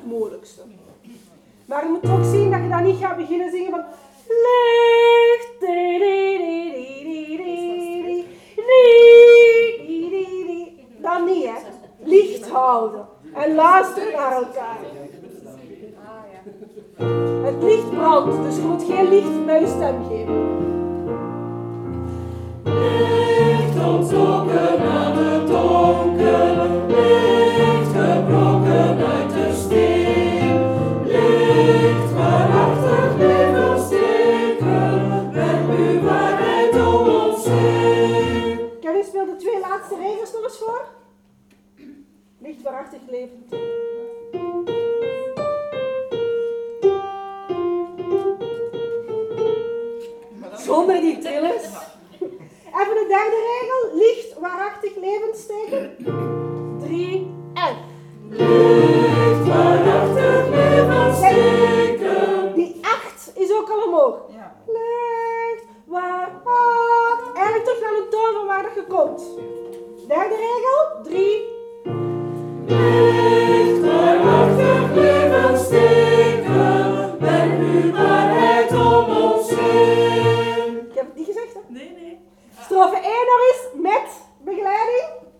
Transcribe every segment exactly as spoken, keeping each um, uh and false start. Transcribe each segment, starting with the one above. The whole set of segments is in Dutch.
moeilijkste. Maar je moet toch zien dat je dan niet gaat beginnen zingen van licht, di, di, di, di, di, di, di, di, di. Dan niet, hè. Licht houden. En luisteren naar elkaar. Het licht brandt, dus je moet geen licht met je stem geven. Licht onttrokken aan het donker, licht gebroken uit de steen. Licht waarachtig leven steken, werp uw waarheid om ons heen. Kevin, speel de twee laatste regels nog eens voor. Licht waarachtig leven. Zonder die trillers. Even de derde regel. Licht waarachtig leven steken. Drie en. Licht waarachtig leven steken. Die acht is ook al omhoog. Ja. Licht waarachtig. Eigenlijk terug naar de toon van waar dat je komt. Derde regel. Drie. Licht waarachtig leven steken, werp uw waarheid om ons heen. Ik heb het niet gezegd, hè? Nee, nee. Strofe één nog eens met begeleiding.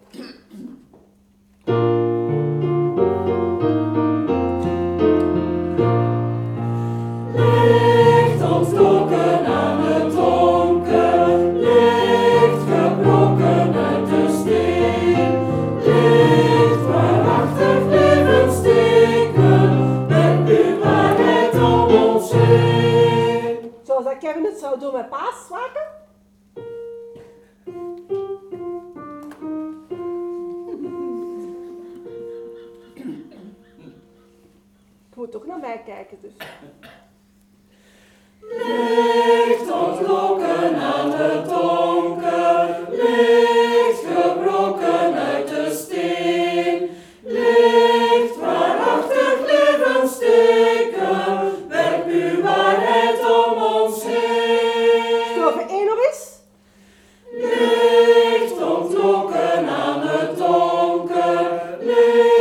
Licht onttrokken aan het donker, licht gebroken uit de steen. Licht waarachtig leven steken, werp uw waarheid om ons heen. Zoals dat Kevin het zou doen met paaswaken. Je moet toch naar mij kijken, dus. Licht ontlokken aan het donker, licht gebroken uit de steen. Licht waarachtig leven steken, werp uw waarheid om ons heen. Strofe één nog eens. Licht ontlokken aan het donker, licht